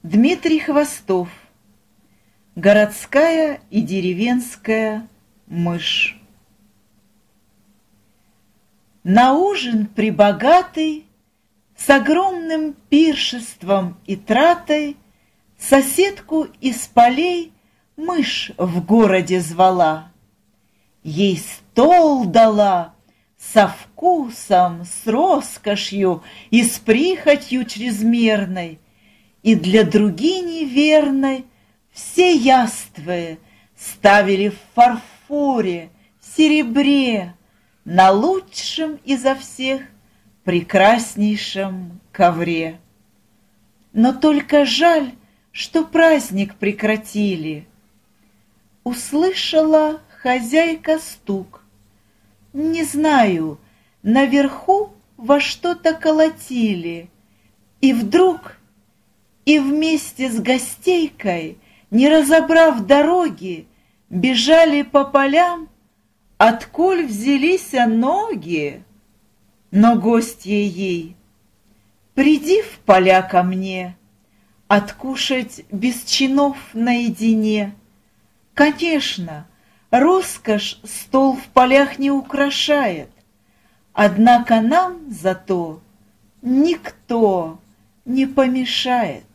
Дмитрий Хвостов. Городская и деревенская мышь. На ужин пребогатый, с огромным пиршеством и тратой, соседку из полей мышь в городе звала. Ей стол дала со вкусом, с роскошью и с прихотью чрезмерной, и для другини верной все яствы ставили в фарфоре, серебре, на лучшем изо всех прекраснейшем ковре. Но только жаль, что праздник прекратили. Услышала хозяйка стук. Не знаю, наверху во что-то колотили, и вдруг, и вместе с гостейкой, не разобрав дороги, бежали по полям, отколь взялись ноги. Но гостья ей: приди в поля ко мне, откушать без чинов наедине. Конечно, роскошь стол в полях не украшает, однако нам зато никто не помешает.